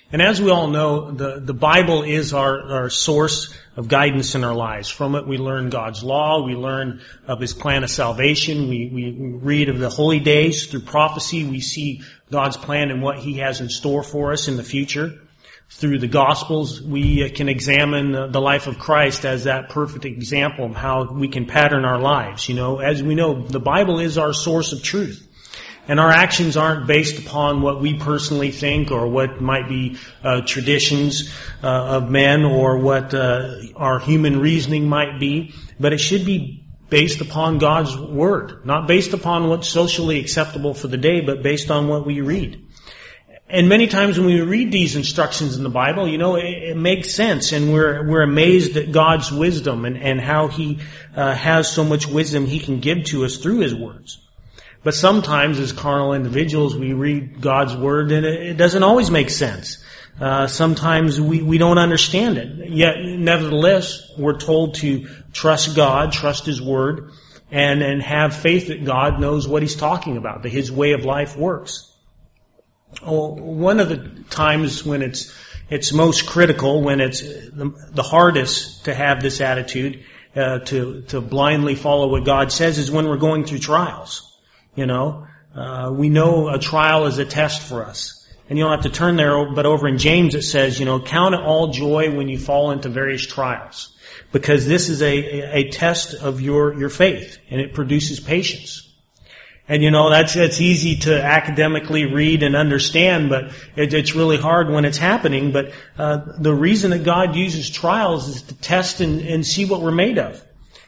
And as we all know, the Bible is our source of guidance in our lives. From it we learn God's law, we learn of His plan of salvation, we read of the holy days. Through prophecy we see God's plan and what He has in store for us in the future. Through the Gospels we can examine the life of Christ as that perfect example of how we can pattern our lives. As we know, the Bible is our source of truth. And our actions aren't based upon what we personally think or what might be traditions of men or what our human reasoning might be, but it should be based upon God's Word, not based upon what's socially acceptable for the day, but based on what we read. And many times when we read these instructions in the Bible, it makes sense, and we're amazed at God's wisdom and how He has so much wisdom He can give to us through His words. But sometimes as carnal individuals we read God's Word and it doesn't always make sense. Sometimes we don't understand it. Yet nevertheless we're told to trust God, trust His Word, and have faith that God knows what He's talking about, that His way of life works. One of the times when it's most critical, when it's the hardest to have this attitude, to blindly follow what God says, is when we're going through trials. We know a trial is a test for us. And you don't have to turn there, but over in James it says, count it all joy when you fall into various trials. Because this is a test of your faith, and it produces patience. And that's easy to academically read and understand, but it's really hard when it's happening. But the reason that God uses trials is to test and see what we're made of.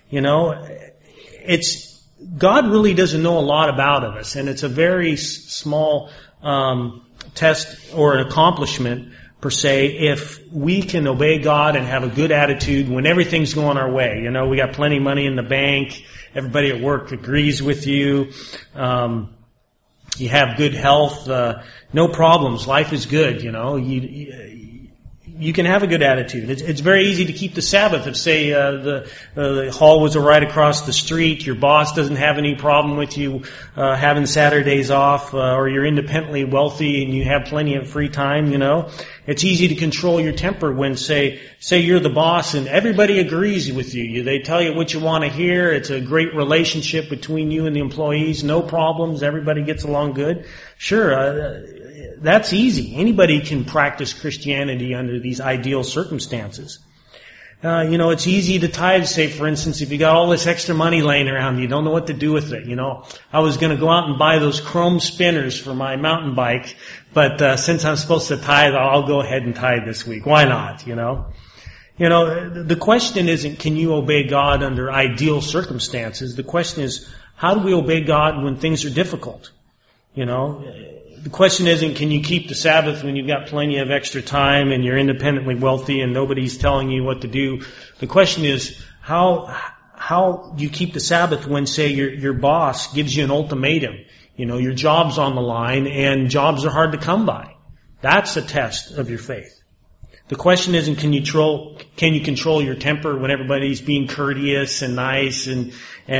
God really doesn't know a lot about us, and it's a very small test or an accomplishment per se if we can obey God and have a good attitude when everything's going our way. We got plenty of money in the bank, everybody at work agrees with you, you have good health, no problems, life is good. You can have a good attitude. It's very easy to keep the Sabbath if, say, the hall was right across the street, your boss doesn't have any problem with you having Saturdays off, or you're independently wealthy and you have plenty of free time, It's easy to control your temper when, say you're the boss and everybody agrees with you. They tell you what you want to hear. It's a great relationship between you and the employees. No problems. Everybody gets along good. Sure, that's easy. Anybody can practice Christianity under these ideal circumstances. It's easy to tithe, say, for instance, if you got all this extra money laying around, you don't know what to do with it. I was going to go out and buy those chrome spinners for my mountain bike, but since I'm supposed to tithe, I'll go ahead and tithe this week. Why not, the question isn't, can you obey God under ideal circumstances? The question is, how do we obey God when things are difficult? The question isn't, can you keep the Sabbath when you've got plenty of extra time and you're independently wealthy and nobody's telling you what to do? The question is, how do you keep the Sabbath when, say, your boss gives you an ultimatum? Your job's on the line and jobs are hard to come by. That's a test of your faith. The question isn't, can you control your temper when everybody's being courteous and nice and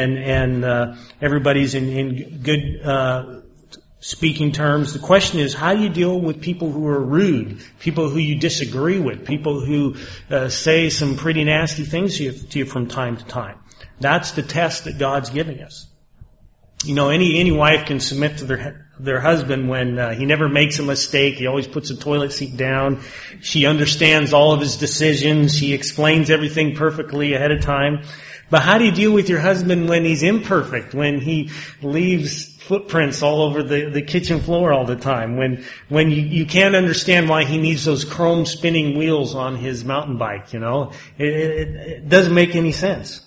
everybody's in good speaking terms. The question is, how do you deal with people who are rude, people who you disagree with, people who say some pretty nasty things to you from time to time? That's the test that God's giving us. Any wife can submit to their husband when he never makes a mistake. He always puts the toilet seat down. She understands all of his decisions. He explains everything perfectly ahead of time. But how do you deal with your husband when he's imperfect, when he leaves footprints all over the kitchen floor all the time, when you can't understand why he needs those chrome spinning wheels on his mountain bike, It doesn't make any sense.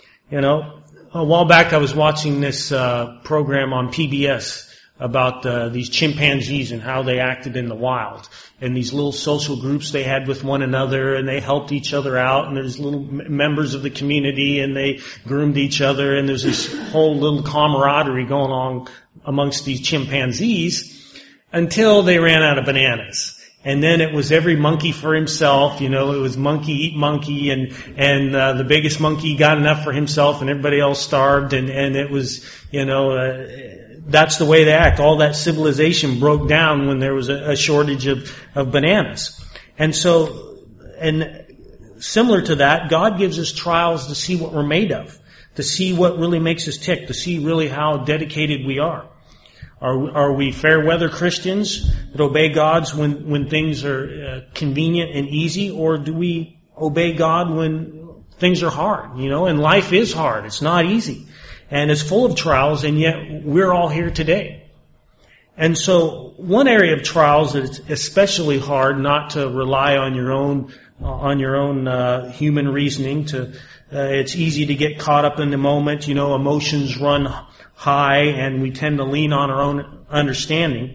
A while back I was watching this program on PBS about these chimpanzees and how they acted in the wild, and these little social groups they had with one another, and they helped each other out, and there's little members of the community, and they groomed each other, and there's this whole little camaraderie going on amongst these chimpanzees until they ran out of bananas. And then it was every monkey for himself, it was monkey eat monkey, and the biggest monkey got enough for himself and everybody else starved, and it was, that's the way they act. All that civilization broke down when there was a shortage of bananas. And so, and similar to that, God gives us trials to see what we're made of, to see what really makes us tick, to see really how dedicated we are. Are we fair weather Christians that obey God when things are convenient and easy, or do we obey God when things are hard? And life is hard. It's not easy. And it's full of trials, and yet we're all here today. And so one area of trials that it's especially hard not to rely on your own human reasoning. It's easy to get caught up in the moment. Emotions run high, and we tend to lean on our own understanding.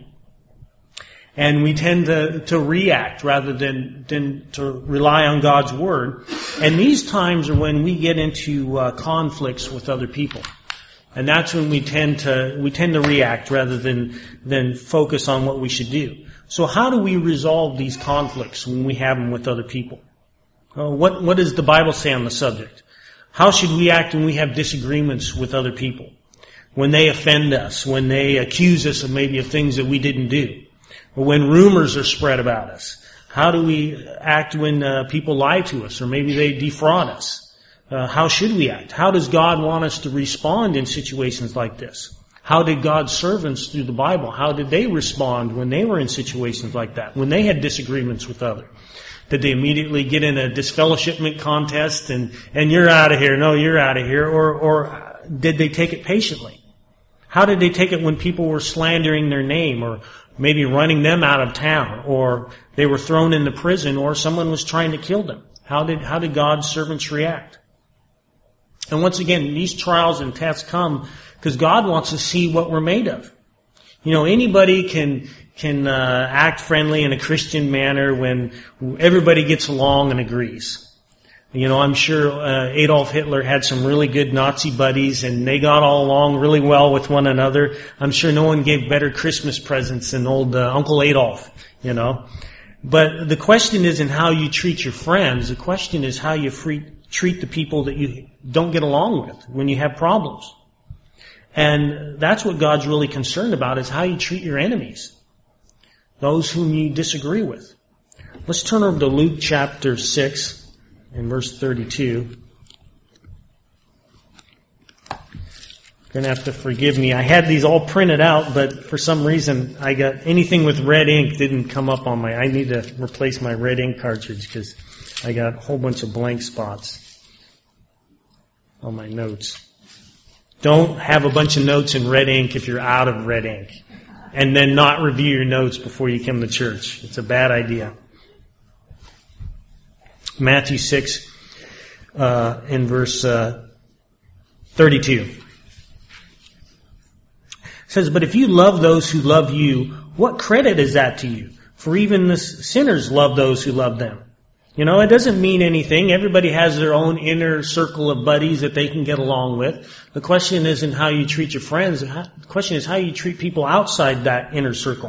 And we tend to react rather than to rely on God's Word. And these times are when we get into conflicts with other people. And that's when we tend to react rather than focus on what we should do. So how do we resolve these conflicts when we have them with other people? What does the Bible say on the subject? How should we act when we have disagreements with other people? When they offend us, when they accuse us of maybe of things that we didn't do, or when rumors are spread about us. How do we act when people lie to us, or maybe they defraud us? How should we act? How does God want us to respond in situations like this? How did God's servants through the Bible, how did they respond when they were in situations like that, when they had disagreements with others? Did they immediately get in a disfellowshipment contest and you're out of here, no, you're out of here, or did they take it patiently? How did they take it when people were slandering their name, or maybe running them out of town, or they were thrown into prison, or someone was trying to kill them? How did God's servants react? And once again, these trials and tests come because God wants to see what we're made of. Anybody can act friendly in a Christian manner when everybody gets along and agrees. I'm sure Adolf Hitler had some really good Nazi buddies, and they got all along really well with one another. I'm sure no one gave better Christmas presents than old Uncle Adolf, But the question isn't how you treat your friends. The question is how you treat the people that you don't get along with when you have problems. And that's what God's really concerned about, is how you treat your enemies, those whom you disagree with. Let's turn over to Luke chapter 6. In verse 32. You're going to have to forgive me. I had these all printed out, but for some reason I got anything with red ink didn't come up on I need to replace my red ink cartridge because I got a whole bunch of blank spots on my notes. Don't have a bunch of notes in red ink if you're out of red ink, and then not review your notes before you come to church. It's a bad idea. Matthew 6, in verse 32. It says, "But if you love those who love you, what credit is that to you? For even the sinners love those who love them." It doesn't mean anything. Everybody has their own inner circle of buddies that they can get along with. The question isn't how you treat your friends. The question is how you treat people outside that inner circle.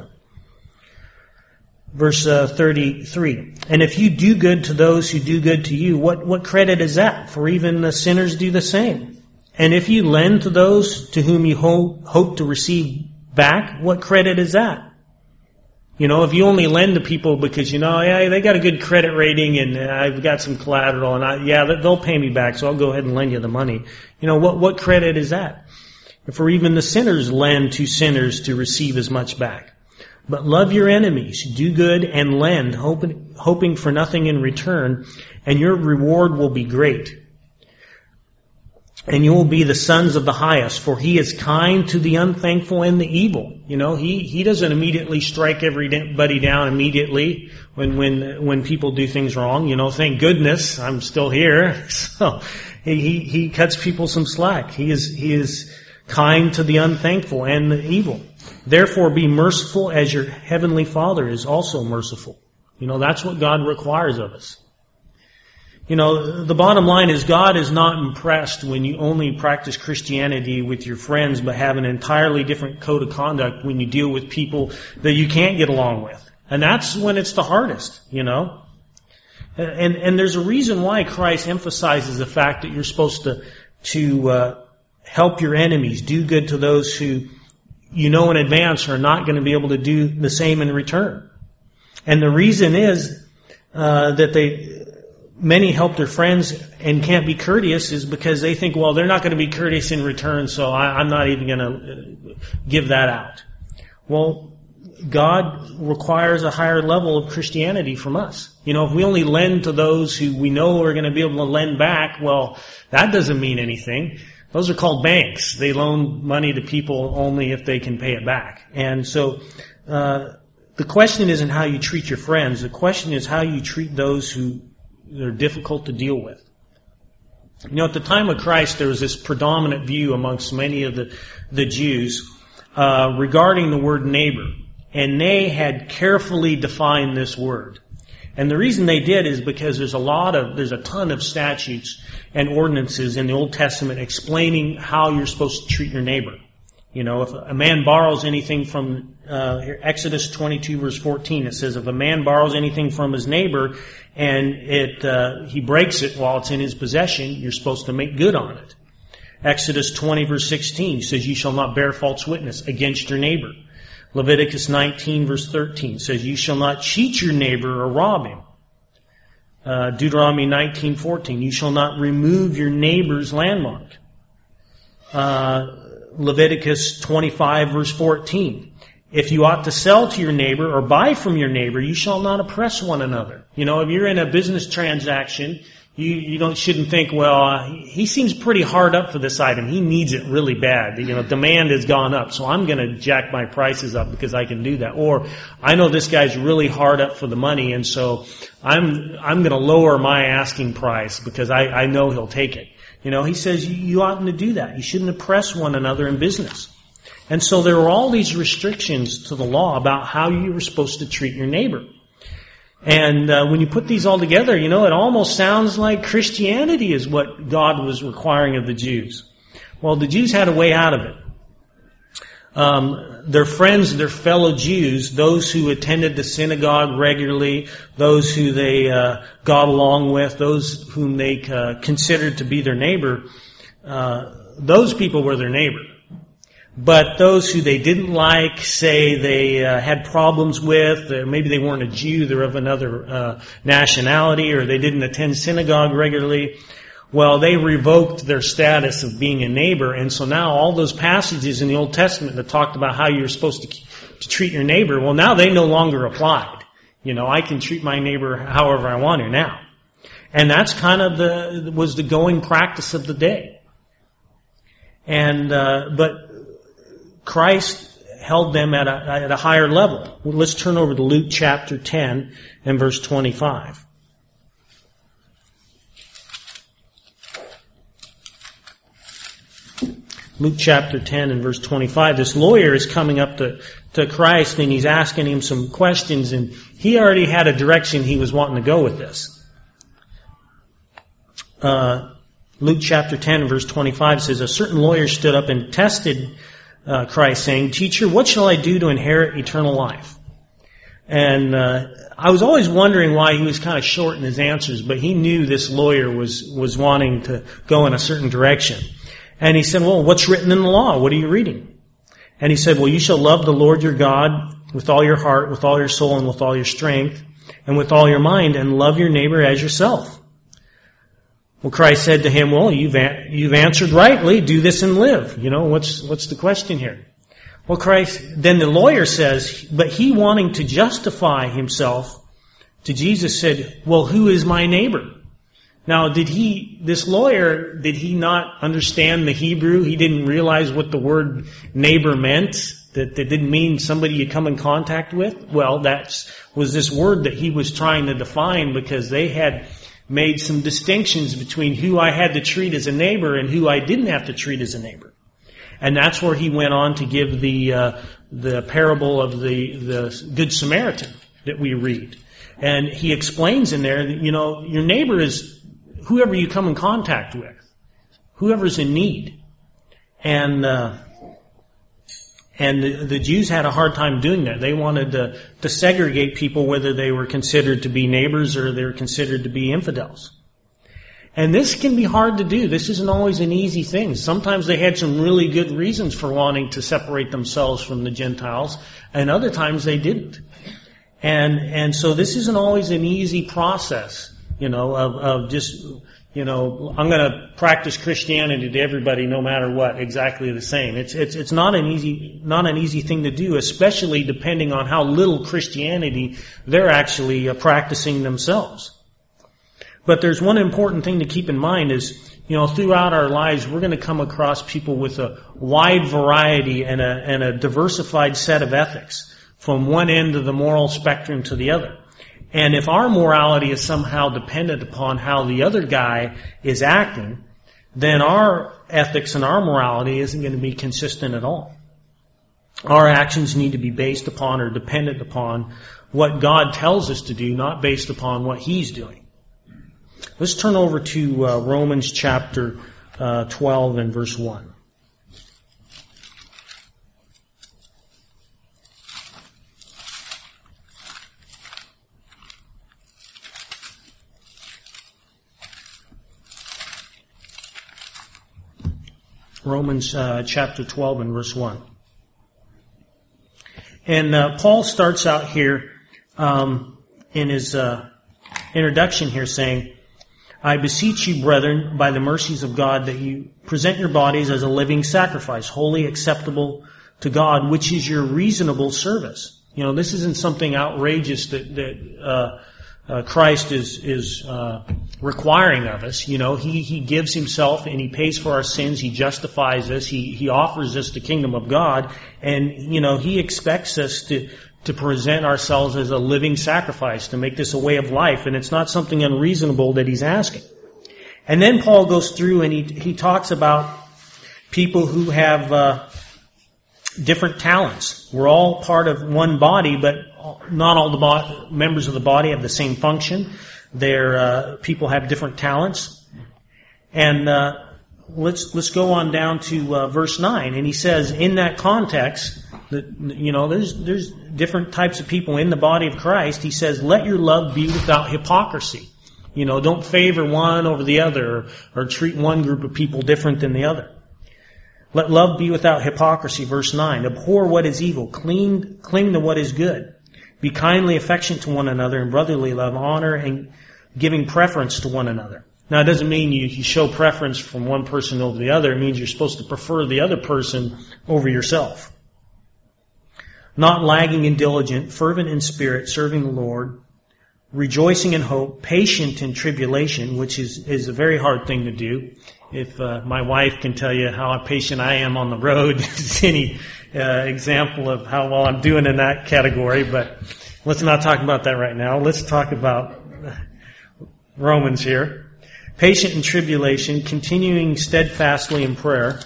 Verse 33, "And if you do good to those who do good to you, what credit is that? For even the sinners do the same. And if you lend to those to whom you hope to receive back, what credit is that?" If you only lend to people because, yeah, they got a good credit rating and I've got some collateral and they'll pay me back, so I'll go ahead and lend you the money. What credit is that? For even the sinners lend to sinners to receive as much back. But love your enemies, do good and lend, hoping for nothing in return, and your reward will be great. And you will be the sons of the highest, for he is kind to the unthankful and the evil. He doesn't immediately strike everybody down immediately when people do things wrong. Thank goodness I'm still here. So he cuts people some slack. He is kind to the unthankful and the evil. Therefore be merciful as your heavenly Father is also merciful. That's what God requires of us. The bottom line is God is not impressed when you only practice Christianity with your friends but have an entirely different code of conduct when you deal with people that you can't get along with. And that's when it's the hardest, And there's a reason why Christ emphasizes the fact that you're supposed to help your enemies, do good to those who you know in advance are not going to be able to do the same in return. And the reason is that many help their friends and can't be courteous is because they think, well, they're not going to be courteous in return, so I'm not even going to give that out. Well, God requires a higher level of Christianity from us. You know, if we only lend to those who we know are going to be able to lend back, well, that doesn't mean anything. Those are called banks. They loan money to people only if they can pay it back. And so, the question isn't how you treat your friends. The question is how you treat those who are difficult to deal with. You know, at the time of Christ, there was this predominant view amongst many of the Jews regarding the word neighbor. And they had carefully defined this word. And the reason they did is because there's a ton of statutes and ordinances in the Old Testament explaining how you're supposed to treat your neighbor. You know, if a man borrows anything from, Exodus 22 verse 14, it says, if a man borrows anything from his neighbor and he breaks it while it's in his possession, you're supposed to make good on it. Exodus 20 verse 16 says, you shall not bear false witness against your neighbor. Leviticus 19 verse 13 says, you shall not cheat your neighbor or rob him. Deuteronomy 19:14, you shall not remove your neighbor's landmark. Leviticus 25 verse 14, if you ought to sell to your neighbor or buy from your neighbor, you shall not oppress one another. You know, if you're in a business transaction, you shouldn't think, well, he seems pretty hard up for this item. He needs it really bad. You know, demand has gone up, so I'm going to jack my prices up because I can do that. Or I know this guy's really hard up for the money, and so I'm going to lower my asking price because I know he'll take it. You know, he says you oughtn't to do that. You shouldn't oppress one another in business. And so there were all these restrictions to the law about how you were supposed to treat your neighbor. And when you put these all together, you know, it almost sounds like Christianity is what God was requiring of the Jews. Well, the Jews had a way out of it. Their friends, their fellow Jews, those who attended the synagogue regularly, those who they got along with, those whom they considered to be their neighbor, those people were their neighbor. But those who they didn't like, say they had problems with, maybe they weren't a Jew, they're of another nationality, or they didn't attend synagogue regularly, well, they revoked their status of being a neighbor. And so now all those passages in the Old Testament that talked about how you're supposed to treat your neighbor, well, now they no longer applied. You know, I can treat my neighbor however I want to now. And that's kind of was the going practice of the day. And, but Christ held them at a higher level. Well, let's turn over to Luke chapter 10 and verse 25. Luke chapter 10 and verse 25. This lawyer is coming up to Christ and he's asking him some questions, and he already had a direction he was wanting to go with this. Luke chapter 10 and verse 25 says, a certain lawyer stood up and tested Christ, saying, Teacher, what shall I do to inherit eternal life? And I was always wondering why he was kind of short in his answers, but he knew this lawyer was wanting to go in a certain direction. And he said, well, what's written in the law? What are you reading? And he said, well, you shall love the Lord your God with all your heart, with all your soul, and with all your strength, and with all your mind, and love your neighbor as yourself. Well, Christ said to him, well, you've answered rightly. Do this and live. You know, what's the question here? Well, then the lawyer says, but he wanting to justify himself to Jesus said, well, who is my neighbor? Now, did he not understand the Hebrew? He didn't realize what the word neighbor meant? That didn't mean somebody you come in contact with? Well, was this word that he was trying to define, because they had made some distinctions between who I had to treat as a neighbor and who I didn't have to treat as a neighbor. And that's where he went on to give the parable of the Good Samaritan that we read. And he explains in there that, you know, your neighbor is whoever you come in contact with, whoever's in need. And the Jews had a hard time doing that. They wanted to segregate people, whether they were considered to be neighbors or they were considered to be infidels. And this can be hard to do. This isn't always an easy thing. Sometimes they had some really good reasons for wanting to separate themselves from the Gentiles, and other times they didn't. And so this isn't always an easy process, of just, I'm going to practice Christianity to everybody no matter what, exactly the same. It's not an easy thing to do, especially depending on how little Christianity they're actually practicing themselves. But there's one important thing to keep in mind is, throughout our lives, we're going to come across people with a wide variety and a diversified set of ethics from one end of the moral spectrum to the other. And if our morality is somehow dependent upon how the other guy is acting, then our ethics and our morality isn't going to be consistent at all. Our actions need to be based upon or dependent upon what God tells us to do, not based upon what He's doing. Let's turn over to Romans chapter 12 and verse 1. Romans chapter 12 and verse 1. And Paul starts out here in his introduction here saying, I beseech you, brethren, by the mercies of God, that you present your bodies as a living sacrifice, holy, acceptable to God, which is your reasonable service. This isn't something outrageous that Christ is requiring of us. He gives Himself and He pays for our sins. He justifies us. He offers us the kingdom of God, and He expects us to present ourselves as a living sacrifice, to make this a way of life, and it's not something unreasonable that He's asking. And then Paul goes through and he talks about people who have different talents. We're all part of one body, but not all the members of the body have the same function. People have different talents. And let's go on down to verse 9. And he says, in that context, there's different types of people in the body of Christ. He says, let your love be without hypocrisy. Don't favor one over the other or treat one group of people different than the other. Let love be without hypocrisy, verse 9. Abhor what is evil. Cling to what is good. Be kindly affectionate to one another in brotherly love, honor and giving preference to one another. Now, it doesn't mean you show preference from one person over the other. It means you're supposed to prefer the other person over yourself. Not lagging and diligent, fervent in spirit, serving the Lord, rejoicing in hope, patient in tribulation, which is a very hard thing to do. If my wife can tell you how patient I am on the road, it's any example of how well I'm doing in that category, but let's not talk about that right now. Let's talk about Romans here. Patient in tribulation, continuing steadfastly in prayer,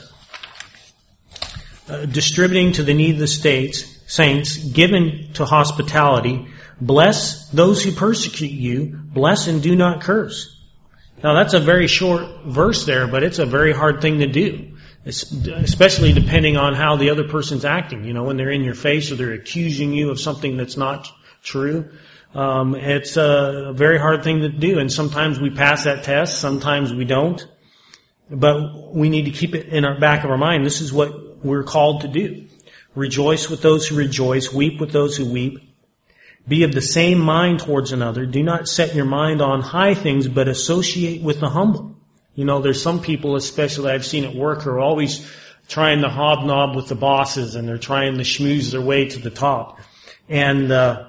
distributing to the need of the saints, given to hospitality, bless those who persecute you, bless and do not curse. Now that's a very short verse there, but it's a very hard thing to do, especially depending on how the other person's acting. When they're in your face or they're accusing you of something that's not true. It's a very hard thing to do, and sometimes we pass that test, sometimes we don't. But we need to keep it in our back of our mind. This is what we're called to do. Rejoice with those who rejoice, weep with those who weep. Be of the same mind towards another. Do not set your mind on high things, but associate with the humble. There's some people, especially I've seen at work, who are always trying to hobnob with the bosses, and they're trying to schmooze their way to the top. And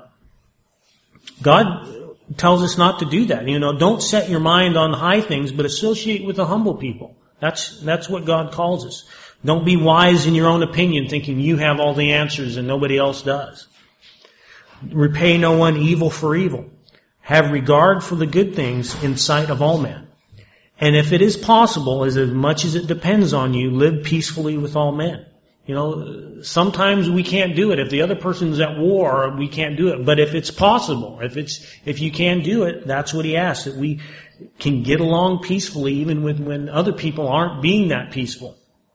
God tells us not to do that. Don't set your mind on high things, but associate with the humble people. That's what God calls us. Don't be wise in your own opinion, thinking you have all the answers and nobody else does. Repay no one evil for evil. Have regard for the good things in sight of all men. And if it is possible, as much as it depends on you, live peacefully with all men. Sometimes we can't do it. If the other person's at war, we can't do it. But if it's possible, if you can do it, that's what he asks, that we can get along peacefully even when other people aren't being that peaceful.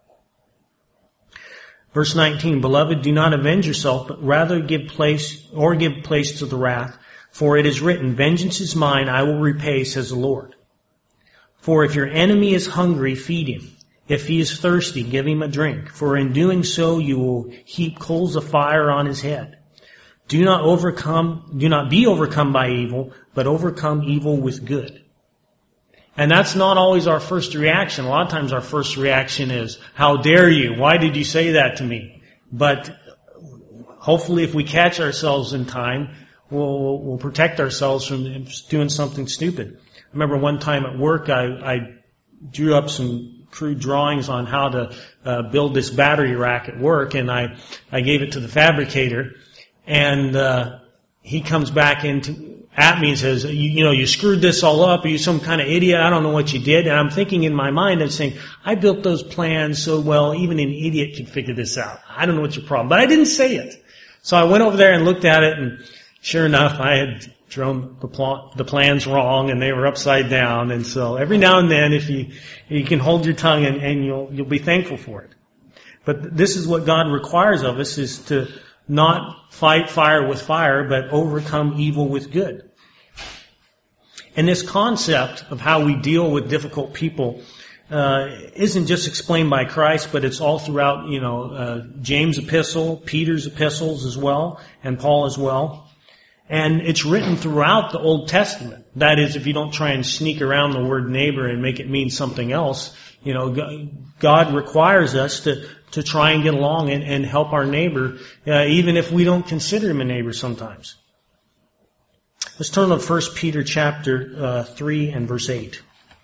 Verse 19, Beloved, do not avenge yourself, but rather give place to the wrath. For it is written, Vengeance is mine, I will repay, says the Lord. For if your enemy is hungry, feed him. If he is thirsty, give him a drink. For in doing so, you will heap coals of fire on his head. Do not be overcome by evil, but overcome evil with good. And that's not always our first reaction. A lot of times our first reaction is, how dare you? Why did you say that to me? But hopefully if we catch ourselves in time, we'll protect ourselves from doing something stupid. I remember one time at work, I drew up some crude drawings on how to build this battery rack at work, and I gave it to the fabricator, and he comes back at me and says, you screwed this all up. Are you some kind of idiot? I don't know what you did. And I'm thinking in my mind, I'm saying, I built those plans so well, even an idiot can figure this out. I don't know what's your problem. But I didn't say it. So I went over there and looked at it, and sure enough, I had drawn the plans wrong, and they were upside down. And so every now and then, if you can hold your tongue, and you'll be thankful for it. But this is what God requires of us, is to not fight fire with fire, but overcome evil with good. And this concept of how we deal with difficult people isn't just explained by Christ, but it's all throughout, James' epistle, Peter's epistles as well, and Paul as well. And it's written throughout the Old Testament. That is, if you don't try and sneak around the word neighbor and make it mean something else, God requires us to try and get along and help our neighbor, even if we don't consider him a neighbor sometimes. Let's turn to 1 Peter chapter 3 and verse 8.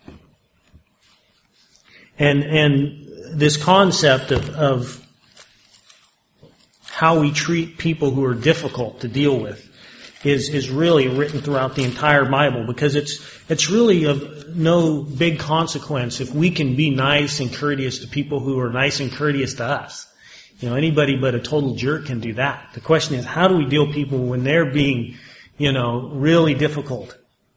And this concept of how we treat people who are difficult to deal with is really written throughout the entire Bible, because it's really of no big consequence if we can be nice and courteous to people who are nice and courteous to us. Anybody but a total jerk can do that. The question is, how do we deal with people when they're being, really difficult?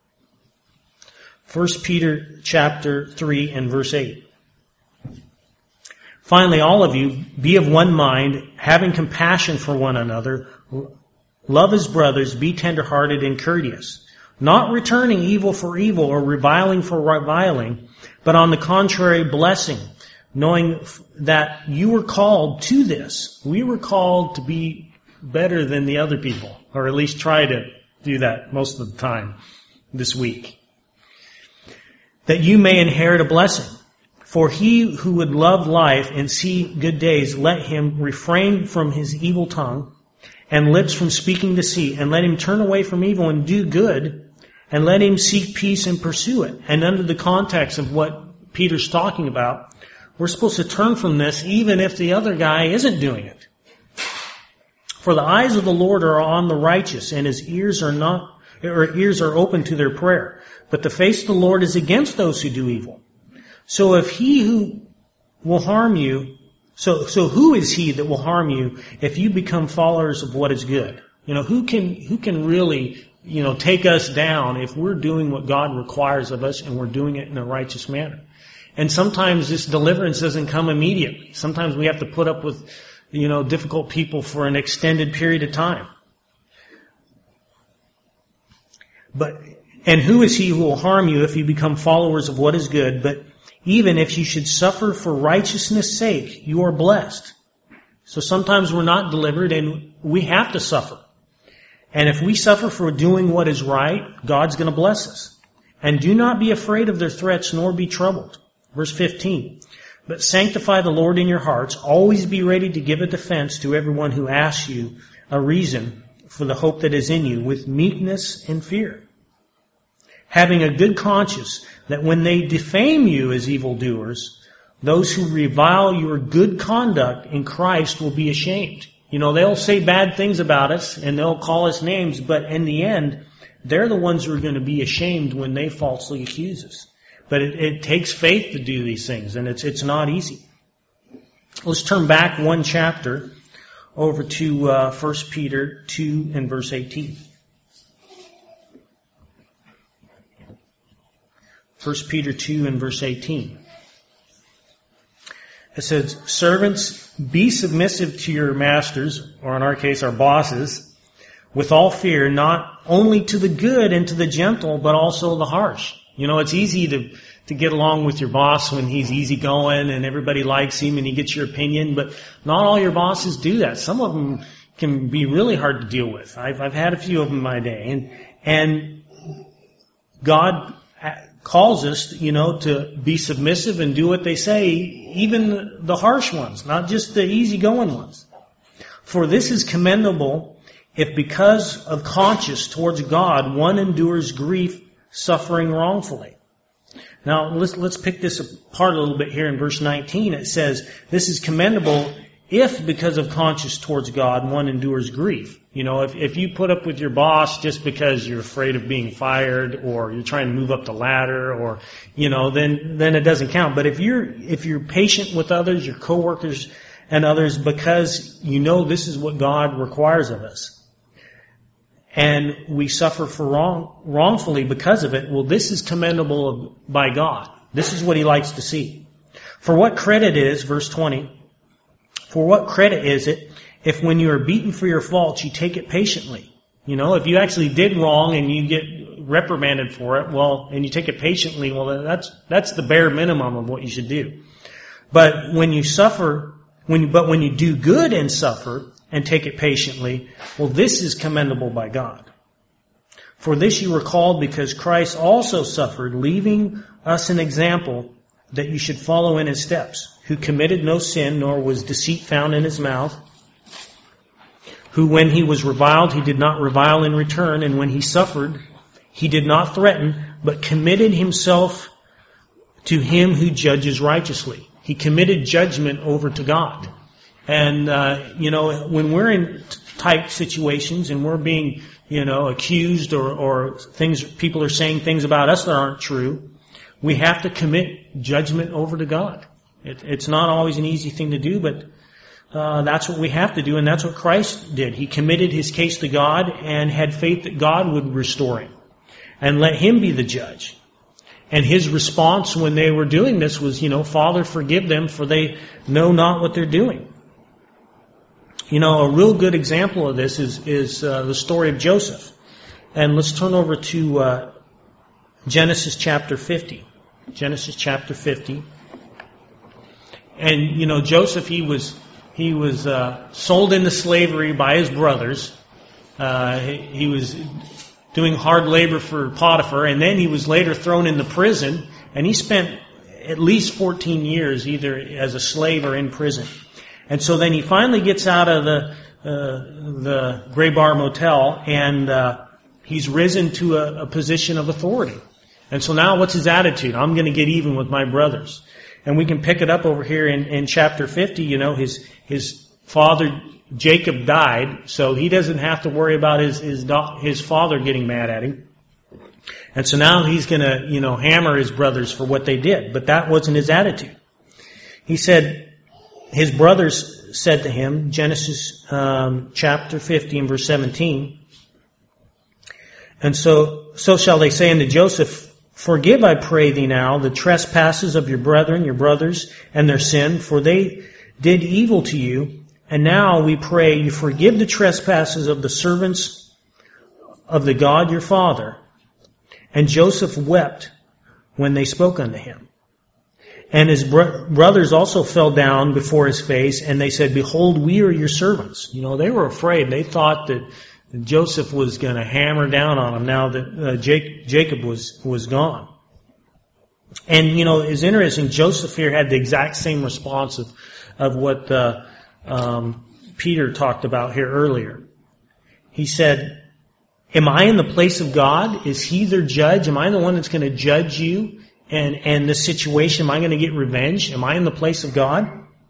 1 Peter chapter 3 and verse 8. Finally, all of you, be of one mind, having compassion for one another, love as brothers, be tender-hearted and courteous, not returning evil for evil or reviling for reviling, but on the contrary, blessing, knowing that you were called to this. We were called to be better than the other people, or at least try to do that most of the time this week, that you may inherit a blessing. For he who would love life and see good days, let him refrain from his evil tongue and lips from speaking deceit, and let him turn away from evil and do good, and let him seek peace and pursue it. And under the context of what Peter's talking about, we're supposed to turn from this even if the other guy isn't doing it. For the eyes of the Lord are on the righteous, and his ears are open to their prayer. But the face of the Lord is against those who do evil. So if he who will harm you, so who is he that will harm you if you become followers of what is good? Who can really, take us down if we're doing what God requires of us and we're doing it in a righteous manner? And sometimes this deliverance doesn't come immediately. Sometimes we have to put up with, difficult people for an extended period of time. And who is he who will harm you if you become followers of what is good? But even if you should suffer for righteousness' sake, you are blessed. So sometimes we're not delivered and we have to suffer. And if we suffer for doing what is right, God's going to bless us. And do not be afraid of their threats, nor be troubled. Verse 15. But sanctify the Lord in your hearts. Always be ready to give a defense to everyone who asks you a reason for the hope that is in you, with meekness and fear, having a good conscience, that when they defame you as evildoers, those who revile your good conduct in Christ will be ashamed. They'll say bad things about us and they'll call us names, but in the end, they're the ones who are going to be ashamed when they falsely accuse us. But it takes faith to do these things, and it's not easy. Let's turn back one chapter over to 1 Peter 2 and verse 18. 1 Peter 2 and verse 18. It says, servants, be submissive to your masters, or in our case, our bosses, with all fear, not only to the good and to the gentle, but also the harsh. You know, it's easy to get along with your boss when he's easygoing and everybody likes him and he gets your opinion, but not all your bosses do that. Some of them can be really hard to deal with. I've had a few of them in my day, and God calls us, you know, to be submissive and do what they say, even the harsh ones, not just the easygoing ones. For this is commendable if because of conscience towards God one endures grief, suffering wrongfully. Now let's pick this apart a little bit here in verse 19. It says, this is commendable if because of conscience towards God one endures grief. You know, if you put up with your boss just because you're afraid of being fired or you're trying to move up the ladder or, you know, then it doesn't count. But if you're patient with others, your coworkers and others, because you know this is what God requires of us, and we suffer for wrongfully because of it, well, this is commendable by God. This is what He likes to see. For what credit is, verse 20, for what credit is it if when you are beaten for your faults, you take it patiently? You know, if you actually did wrong and you get reprimanded for it, well, and you take it patiently, well, that's the bare minimum of what you should do. But when you do good and suffer and take it patiently, well, this is commendable by God. For this you were called because Christ also suffered, leaving us an example that you should follow in His steps, who committed no sin, nor was deceit found in His mouth, who when He was reviled, He did not revile in return, and when He suffered, He did not threaten, but committed Himself to Him who judges righteously. He committed judgment over to God. And, you know, when we're in tight situations and we're being, you know, accused or people are saying things about us that aren't true, we have to commit judgment over to God. It's not always an easy thing to do, but that's what we have to do, and that's what Christ did. He committed His case to God and had faith that God would restore him and let Him be the judge. And His response when they were doing this was, you know, Father, forgive them, for they know not what they're doing. You know, a real good example of this is the story of Joseph. And let's turn over to Genesis chapter 50. Genesis chapter 50. And, you know, Joseph, he was sold into slavery by his brothers. He was doing hard labor for Potiphar, and then he was later thrown into prison, and he spent at least 14 years either as a slave or in prison. And so then he finally gets out of the Gray Bar Motel, and he's risen to a position of authority. And so now what's his attitude? I'm going to get even with my brothers. And we can pick it up over here in chapter 50. You know, his father Jacob died, so he doesn't have to worry about his father getting mad at him. And so now he's going to, you know, hammer his brothers for what they did. But that wasn't his attitude. He said, his brothers said to him, Genesis chapter 50 and verse 17, and so shall they say unto Joseph, forgive, I pray thee now, the trespasses of your brethren, your brothers, and their sin, for they did evil to you. And now we pray you forgive the trespasses of the servants of the God your father. And Joseph wept when they spoke unto him. And his brothers also fell down before his face, and they said, behold, we are your servants. You know, they were afraid. They thought that Joseph was going to hammer down on them now that Jacob was gone. And, you know, it's interesting, Joseph here had the exact same response of what Peter talked about here earlier. He said, am I in the place of God? Is He their judge? Am I the one that's going to judge you? And this situation, am I going to get revenge? Am I in the place of God?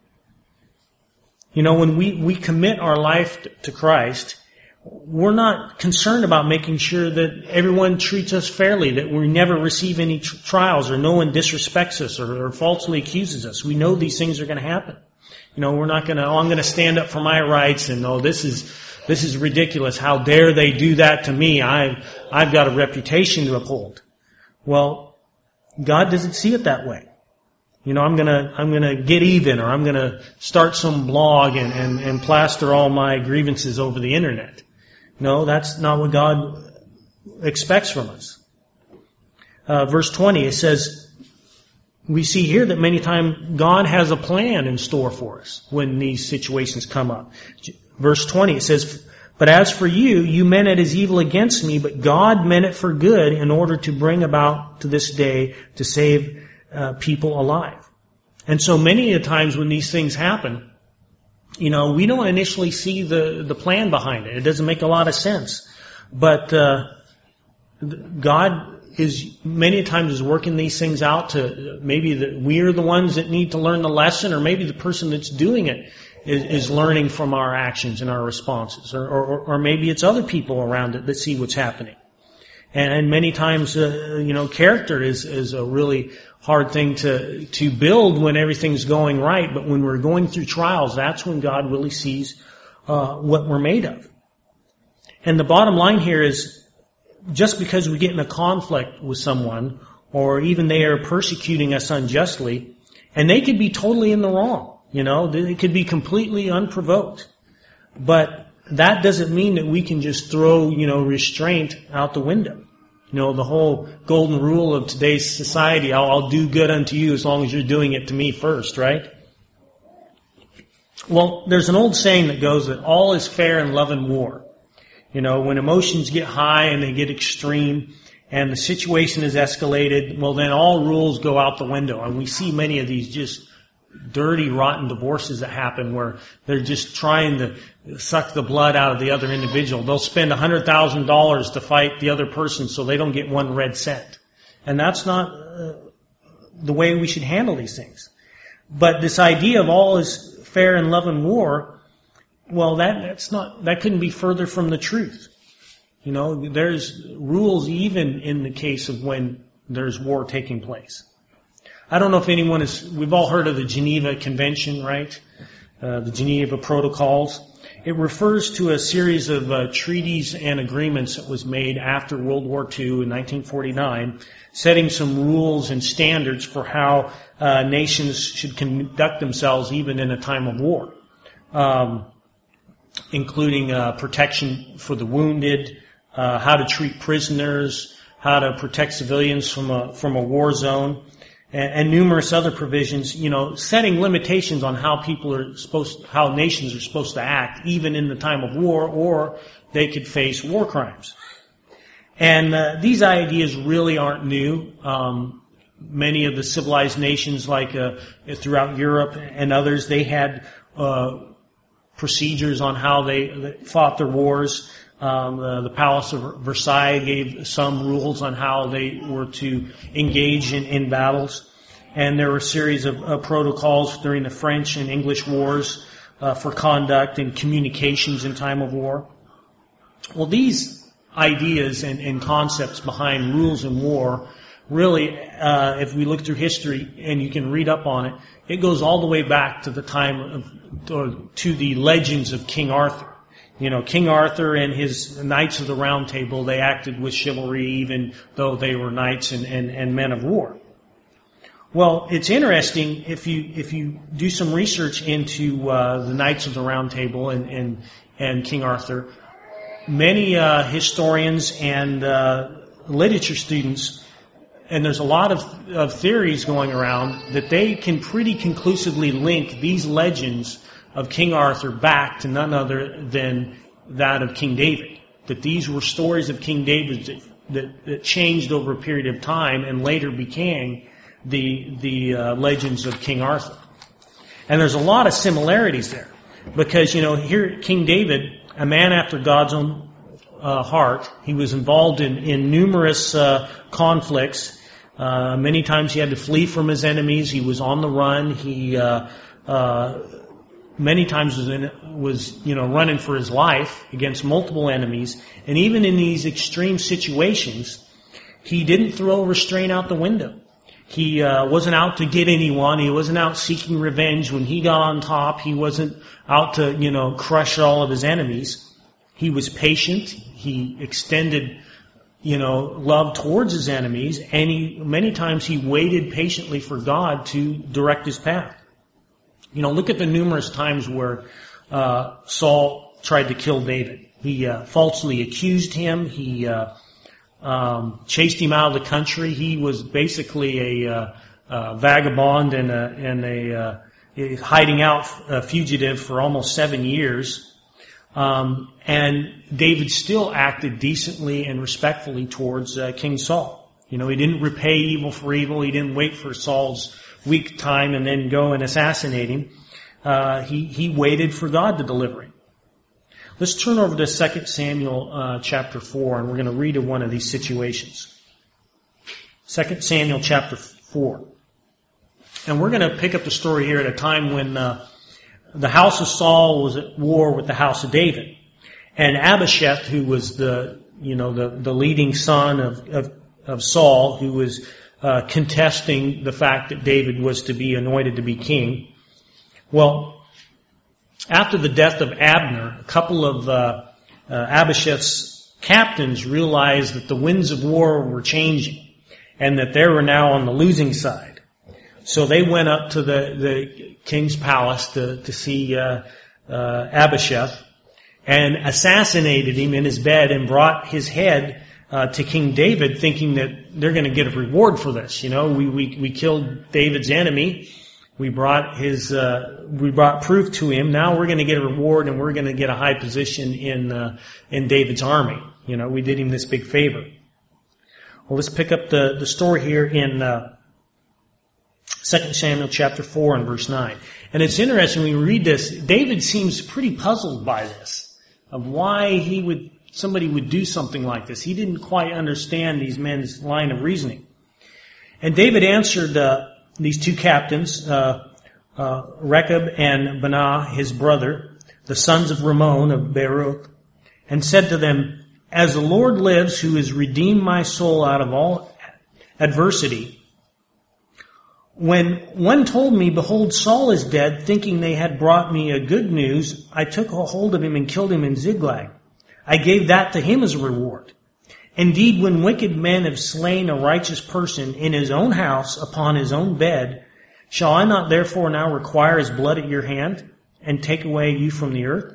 You know, when we commit our life to Christ, we're not concerned about making sure that everyone treats us fairly, that we never receive any trials, or no one disrespects us or falsely accuses us. We know these things are going to happen. You know, we're not going to, I'm going to stand up for my rights and, this is ridiculous. How dare they do that to me? I've got a reputation to uphold. Well, God doesn't see it that way. You know, I'm gonna get even, or I'm gonna start some blog and plaster all my grievances over the internet. No, that's not what God expects from us. verse 20, it says, we see here that many times God has a plan in store for us when these situations come up. Verse 20, it says, but as for you, you meant it as evil against me, but God meant it for good in order to bring about to this day to save people alive. And so many of the times when these things happen, we don't initially see the plan behind it. It doesn't make a lot of sense. But God is many times is working these things out to maybe we're the ones that need to learn the lesson, or maybe the person that's doing it is learning from our actions and our responses, or maybe it's other people around it that see what's happening. And many times, character is a really hard thing to build when everything's going right. But when we're going through trials, that's when God really sees what we're made of. And the bottom line here is, just because we get in a conflict with someone, or even they are persecuting us unjustly, and they could be totally in the wrong, they could be completely unprovoked. But that doesn't mean that we can just throw, restraint out the window. The whole golden rule of today's society, I'll do good unto you as long as you're doing it to me first, right? Well, there's an old saying that goes that all is fair in love and war. When emotions get high and they get extreme and the situation is escalated, well, then all rules go out the window. And we see many of these just dirty, rotten divorces that happen where they're just trying to suck the blood out of the other individual. They'll spend $100,000 to fight the other person so they don't get one red cent. And that's not the way we should handle these things. But this idea of all is fair in love and war, well, that couldn't be further from the truth. There's rules even in the case of when there's war taking place. I don't know if we've all heard of the Geneva Convention, right? The Geneva Protocols. It refers to a series of treaties and agreements that was made after World War II in 1949, setting some rules and standards for how nations should conduct themselves even in a time of war. Including protection for the wounded, how to treat prisoners, how to protect civilians from a war zone, and numerous other provisions. Setting limitations on how how nations are supposed to act, even in the time of war, or they could face war crimes. And these ideas really aren't new. Many of the civilized nations, like throughout Europe and others, they had procedures on how they fought their wars. The Palace of Versailles gave some rules on how they were to engage in battles. And there were a series of protocols during the French and English wars for conduct and communications in time of war. Well, these ideas and concepts behind rules in war really, if we look through history and you can read up on it, it goes all the way back to the time to the legends of King Arthur. King Arthur and his Knights of the Round Table, they acted with chivalry even though they were knights and men of war. Well, it's interesting if you do some research into the Knights of the Round Table and King Arthur. Many historians and literature students, and there's a lot of theories going around that they can pretty conclusively link these legends of King Arthur back to none other than that of King David. That these were stories of King David that changed over a period of time and later became the legends of King Arthur. And there's a lot of similarities there. Because, here King David, a man after God's own heart, he was involved in numerous conflicts. Many times he had to flee from his enemies. He was on the run. He many times was running for his life against multiple enemies. And even in these extreme situations, he didn't throw restraint out the window. He wasn't out to get anyone. He wasn't out seeking revenge. When he got on top, he wasn't out to, crush all of his enemies. He was patient. He extended, love towards his enemies. And many times he waited patiently for God to direct his path. Look at the numerous times where Saul tried to kill David. He falsely accused him. He chased him out of the country. He was basically a vagabond and a hiding out fugitive for almost 7 years. And David still acted decently and respectfully towards King Saul. He didn't repay evil for evil. He didn't wait for Saul's weak time and then go and assassinate him. He waited for God to deliver him. Let's turn over to 2 Samuel chapter 4, and we're going to read of one of these situations. 2 Samuel chapter 4. And we're going to pick up the story here at a time when the house of Saul was at war with the house of David. And Abisheth, who was the leading son of Saul, who was contesting the fact that David was to be anointed to be king. Well, after the death of Abner, a couple of Abisheth's captains realized that the winds of war were changing and that they were now on the losing side. So they went up to the king's palace to see Abisheth and assassinated him in his bed and brought his head to King David, thinking that they're going to get a reward for this. We killed David's enemy. We brought proof to him. Now we're going to get a reward, and we're going to get a high position in David's army. We did him this big favor. Well, let's pick up the story here in 2 Samuel chapter 4 and verse 9. And it's interesting when you read this, David seems pretty puzzled by this, of why somebody would do something like this. He didn't quite understand these men's line of reasoning. And David answered these two captains, Rechab and Baanah, his brother, the sons of Rimmon of Beeroth, and said to them, "As the Lord lives, who has redeemed my soul out of all adversity, when one told me, 'Behold, Saul is dead,' thinking they had brought me a good news, I took a hold of him and killed him in Ziklag. I gave that to him as a reward. Indeed, when wicked men have slain a righteous person in his own house upon his own bed, shall I not therefore now require his blood at your hand and take away you from the earth?"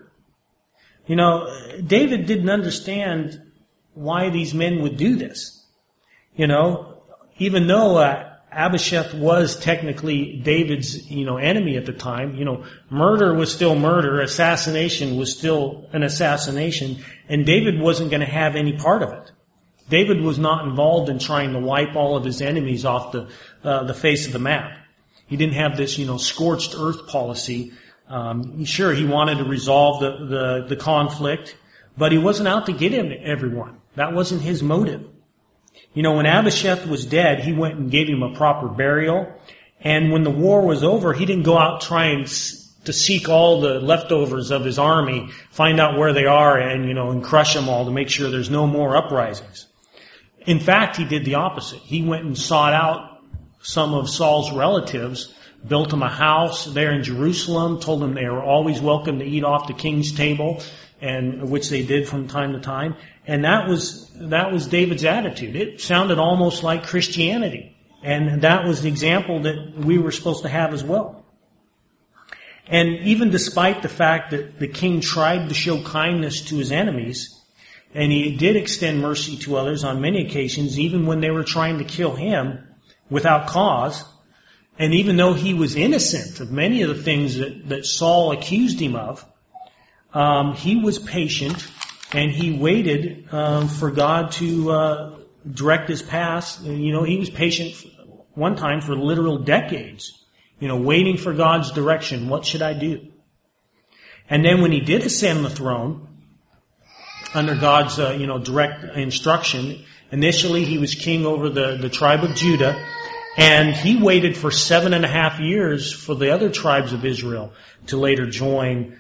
David didn't understand why these men would do this. Even though Abisheth was technically David's, enemy at the time. Murder was still murder. Assassination was still an assassination. And David wasn't going to have any part of it. David was not involved in trying to wipe all of his enemies off the face of the map. He didn't have this, scorched earth policy. Sure, he wanted to resolve the conflict, but he wasn't out to get everyone. That wasn't his motive. When Abisheth was dead, he went and gave him a proper burial. And when the war was over, he didn't go out trying to seek all the leftovers of his army, find out where they are, and crush them all to make sure there's no more uprisings. In fact, he did the opposite. He went and sought out some of Saul's relatives, built them a house there in Jerusalem, told them they were always welcome to eat off the king's table, and which they did from time to time. And that was David's attitude. It sounded almost like Christianity. And that was the example that we were supposed to have as well. And even despite the fact that the king tried to show kindness to his enemies, and he did extend mercy to others on many occasions, even when they were trying to kill him without cause, and even though he was innocent of many of the things that Saul accused him of, he was patient, and he waited for God to direct his path. He was patient one time for literal decades, waiting for God's direction. What should I do? And then when he did ascend the throne, under God's direct instruction, initially he was king over the tribe of Judah, and he waited for 7.5 years for the other tribes of Israel to later join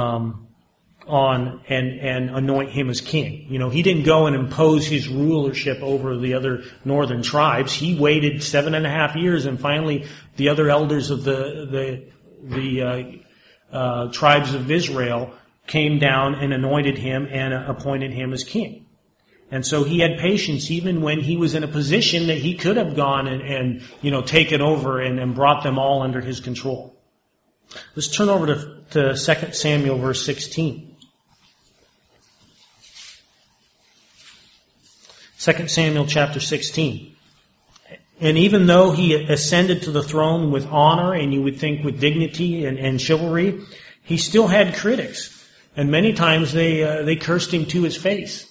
on and anoint him as king. He didn't go and impose his rulership over the other northern tribes. He waited 7.5 years, and finally the other elders of the tribes of Israel came down and anointed him and appointed him as king. And so he had patience even when he was in a position that he could have gone and taken over and brought them all under his control. Let's turn over to 2 Samuel verse 16. 2 Samuel chapter 16. And even though he ascended to the throne with honor, and you would think with dignity and chivalry, he still had critics. And many times they cursed him to his face.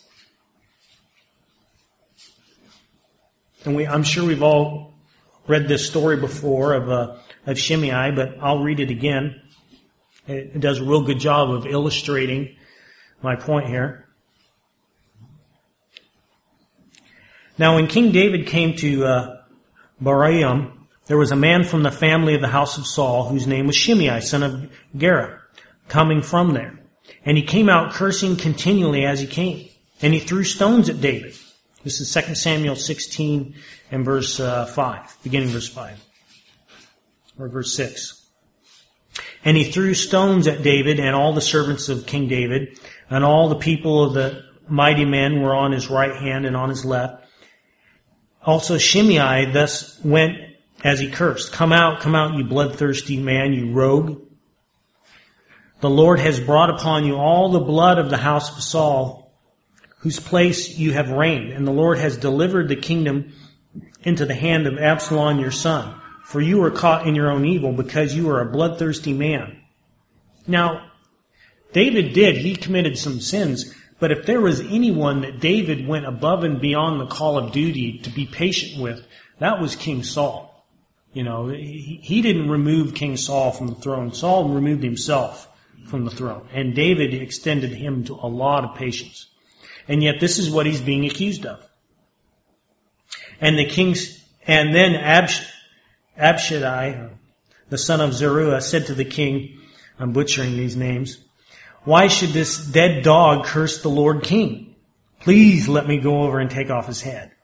And I'm sure we've all read this story before of Shimei, but I'll read it again. It does a real good job of illustrating my point here. Now, when King David came to Bahurim, there was a man from the family of the house of Saul whose name was Shimei, son of Gera, coming from there. And he came out cursing continually as he came. And he threw stones at David. This is 2 Samuel 16 and verse 5, beginning verse 5. Or verse 6. And he threw stones at David and all the servants of King David, and all the people of the mighty men were on his right hand and on his left. Also Shimei thus went as he cursed. Come out, you bloodthirsty man, you rogue. The Lord has brought upon you all the blood of the house of Saul, whose place you have reigned. And the Lord has delivered the kingdom into the hand of Absalom your son. For you were caught in your own evil, because you are a bloodthirsty man. Now, David he committed some sins, but if there was anyone that David went above and beyond the call of duty to be patient with, that was King Saul. You know, he didn't remove King Saul from the throne. Saul removed himself from the throne. And David extended him to a lot of patience. And yet this is what he's being accused of. And then Abishai, the son of Zeruiah, said to the king, I'm butchering these names, why should this dead dog curse the Lord King? Please let me go over and take off his head.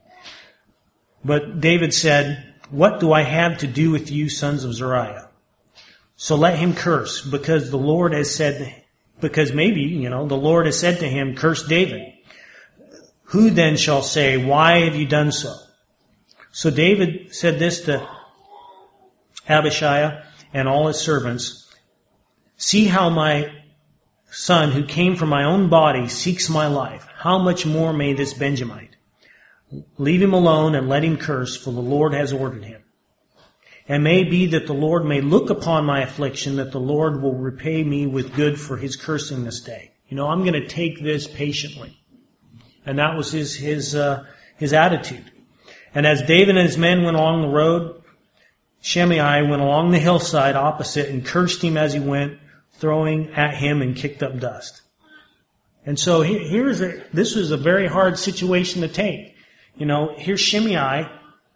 But David said, what do I have to do with you, sons of Zeruiah? So let him curse, because the Lord has said, because maybe, the Lord has said to him, curse David. Who then shall say, why have you done so? So David said this to Abishai and all his servants, see how my son who came from my own body seeks my life. How much more may this Benjamite? Leave him alone and let him curse, for the Lord has ordered him. And may be that the Lord may look upon my affliction, that the Lord will repay me with good for his cursing this day. I'm going to take this patiently. And that was his attitude. And as David and his men went along the road, Shimei went along the hillside opposite and cursed him as he went, throwing at him and kicked up dust. And so this was a very hard situation to take. Here Shimei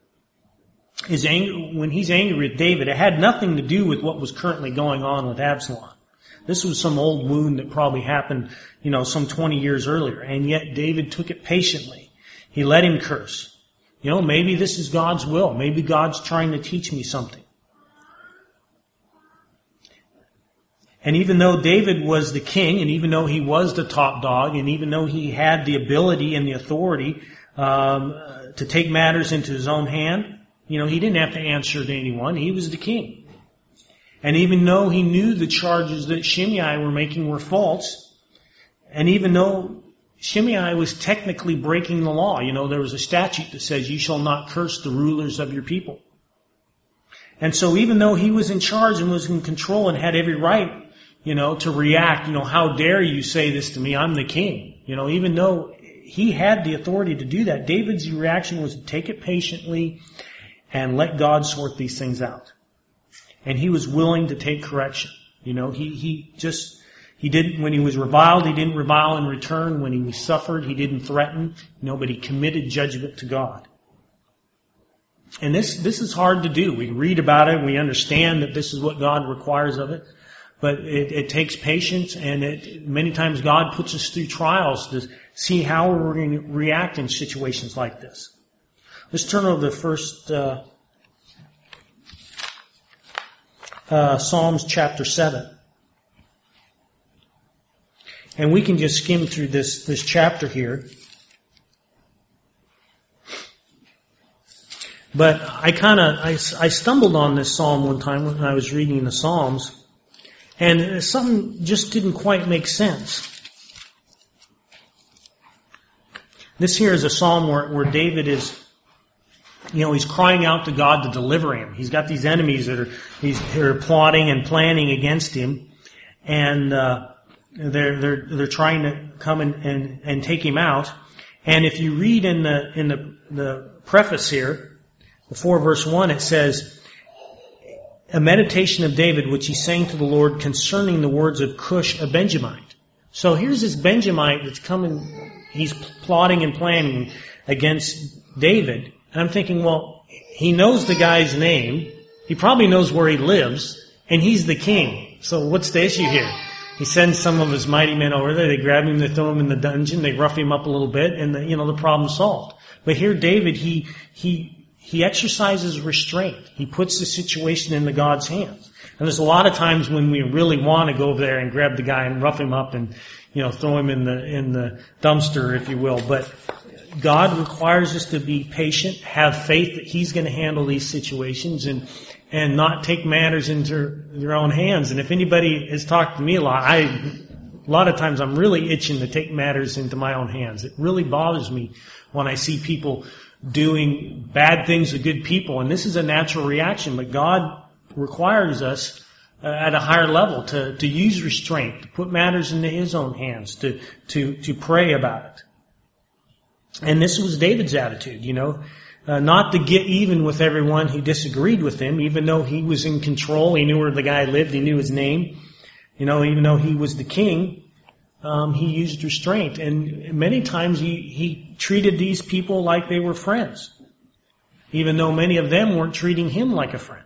is angry. When he's angry with David, it had nothing to do with what was currently going on with Absalom. This was some old wound that probably happened, some 20 years earlier. And yet David took it patiently. He let him curse. Maybe this is God's will. Maybe God's trying to teach me something. And even though David was the king, and even though he was the top dog, and even though he had the ability and the authority to take matters into his own hand, he didn't have to answer to anyone. He was the king. And even though he knew the charges that Shimei were making were false, and even though Shimei was technically breaking the law, there was a statute that says you shall not curse the rulers of your people. And so even though he was in charge and was in control and had every right, to react, how dare you say this to me? I'm the king. Even though he had the authority to do that, David's reaction was to take it patiently and let God sort these things out. And he was willing to take correction. He didn't, when he was reviled, he didn't revile in return. When he suffered, he didn't threaten. But he committed judgment to God. And this is hard to do. We read about it, we understand that this is what God requires of it. But it takes patience, and many times God puts us through trials to see how we're going to react in situations like this. Let's turn over to first Psalms chapter 7. And we can just skim through this chapter here. But I stumbled on this psalm one time when I was reading the Psalms, and something just didn't quite make sense. This here is a psalm where David is, he's crying out to God to deliver him. He's got these enemies that are plotting and planning against him, and they're trying to come and take him out. And if you read in the preface here, before verse 1, it says, a meditation of David, which he sang to the Lord concerning the words of Cush, a Benjamite. So here's this Benjamite that's coming, he's plotting and planning against David. And I'm thinking, well, he knows the guy's name, he probably knows where he lives, and he's the king. So what's the issue here? He sends some of his mighty men over there, they grab him, they throw him in the dungeon, they rough him up a little bit, and the problem's solved. But here David, he exercises restraint. He puts the situation into God's hands. And there's a lot of times when we really want to go over there and grab the guy and rough him up and, throw him in the dumpster, if you will. But God requires us to be patient, have faith that He's going to handle these situations and not take matters into their own hands. And if anybody has talked to me a lot of times I'm really itching to take matters into my own hands. It really bothers me when I see people doing bad things to good people, and this is a natural reaction, but God requires us at a higher level to use restraint, to put matters into His own hands, to pray about it. And this was David's attitude, not to get even with everyone who disagreed with him, even though he was in control, he knew where the guy lived, he knew his name, even though he was the king. He used restraint, and many times he treated these people like they were friends, even though many of them weren't treating him like a friend.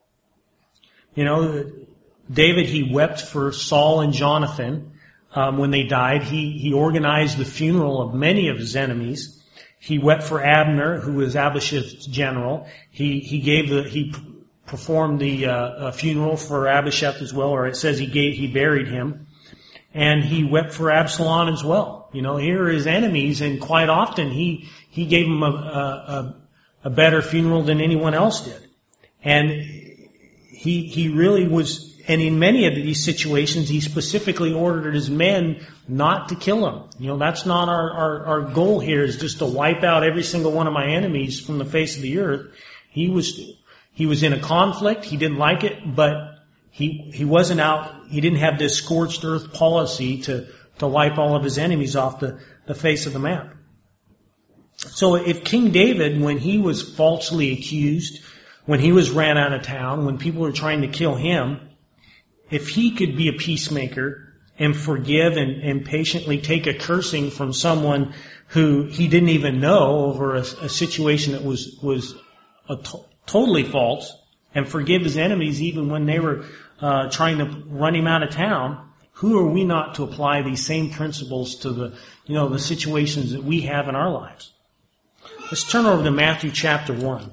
David, he wept for Saul and Jonathan when they died. He organized the funeral of many of his enemies. He wept for Abner, who was Abishai's general. He performed the funeral for Abishai as well, or it says he buried him. And he wept for Absalom as well. Here are his enemies, and quite often he gave them a better funeral than anyone else did. And he really was, and in many of these situations, he specifically ordered his men not to kill him. That's not our goal here, is just to wipe out every single one of my enemies from the face of the earth. He was in a conflict, he didn't like it, but he wasn't out, he didn't have this scorched earth policy to wipe all of his enemies off the face of the map. So if King David, when he was falsely accused, when he was ran out of town, when people were trying to kill him, if he could be a peacemaker and forgive and patiently take a cursing from someone who he didn't even know over a situation that was totally false, and forgive his enemies even when they were trying to run him out of town, who are we not to apply these same principles to the situations that we have in our lives? Let's turn over to Matthew chapter 1.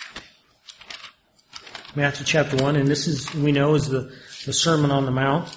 Matthew chapter 1, and this is the Sermon on the Mount.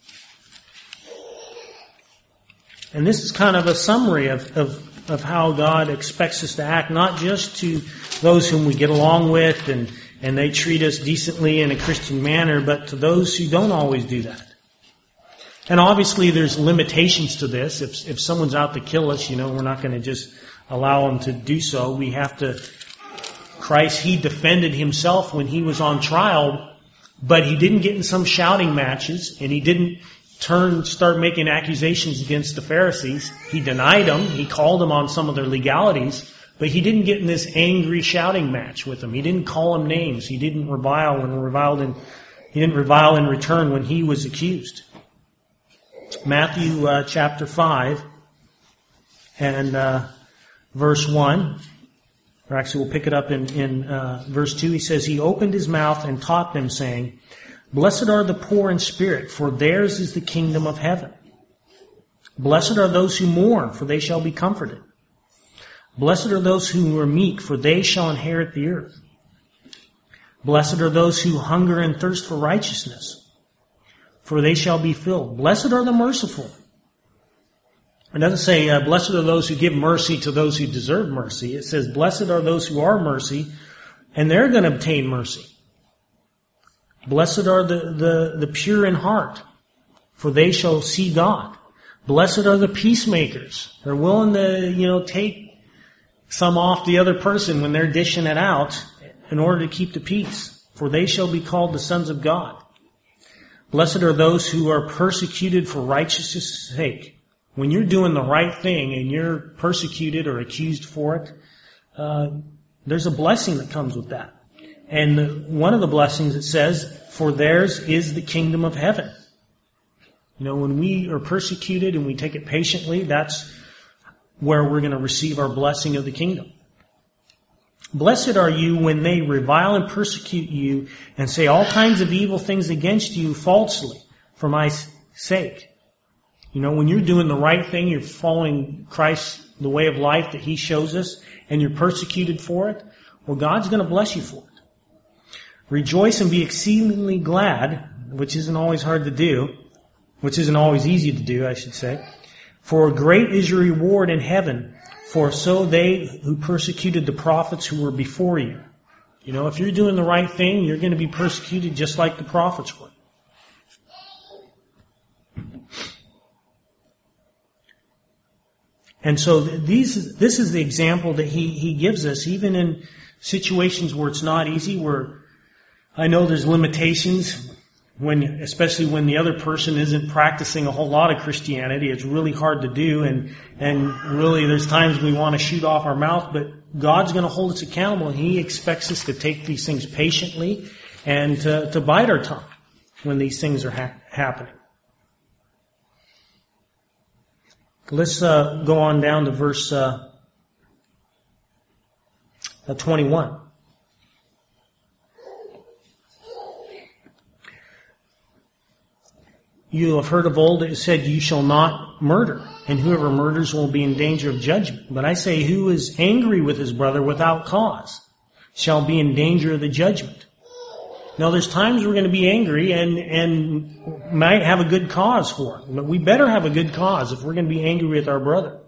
And this is kind of a summary of how God expects us to act, not just to those whom we get along with and they treat us decently in a Christian manner, but to those who don't always do that. And obviously there's limitations to this. If someone's out to kill us, we're not going to just allow them to do so. We have to, Christ, He defended Himself when He was on trial, but He didn't get in some shouting matches, and He didn't start making accusations against the Pharisees. He denied them. He called them on some of their legalities, but He didn't get in this angry shouting match with them. He didn't call them names. He didn't revile He didn't revile in return when He was accused. Matthew chapter 5 and verse 1, or actually we'll pick it up in verse 2. He says, He opened His mouth and taught them, saying, Blessed are the poor in spirit, for theirs is the kingdom of heaven. Blessed are those who mourn, for they shall be comforted. Blessed are those who are meek, for they shall inherit the earth. Blessed are those who hunger and thirst for righteousness, for they shall be filled. Blessed are the merciful. It doesn't say, blessed are those who give mercy to those who deserve mercy. It says, blessed are those who are mercy, and they're going to obtain mercy. Blessed are the pure in heart, for they shall see God. Blessed are the peacemakers. They're willing to, take some off the other person when they're dishing it out in order to keep the peace. For they shall be called the sons of God. Blessed are those who are persecuted for righteousness' sake. When you're doing the right thing and you're persecuted or accused for it, there's a blessing that comes with that. And one of the blessings it says, for theirs is the kingdom of heaven. When we are persecuted and we take it patiently, that's where we're going to receive our blessing of the kingdom. Blessed are you when they revile and persecute you and say all kinds of evil things against you falsely for my sake. When you're doing the right thing, you're following Christ, the way of life that He shows us, and you're persecuted for it, well, God's going to bless you for it. Rejoice and be exceedingly glad, which isn't always hard to do, which isn't always easy to do, I should say. For great is your reward in heaven, for so they who persecuted the prophets who were before you. If you're doing the right thing, you're going to be persecuted just like the prophets were. And so this is the example that he gives us, even in situations where it's not easy, where I know there's limitations, especially when the other person isn't practicing a whole lot of Christianity. It's really hard to do, and really there's times we want to shoot off our mouth, but God's going to hold us accountable, and He expects us to take these things patiently and to bite our tongue when these things are happening. Let's go on down to verse 21. You have heard of old it said, you shall not murder, and whoever murders will be in danger of judgment. But I say, who is angry with his brother without cause shall be in danger of the judgment. Now, there's times we're going to be angry and might have a good cause for it. But we better have a good cause if we're going to be angry with our brother.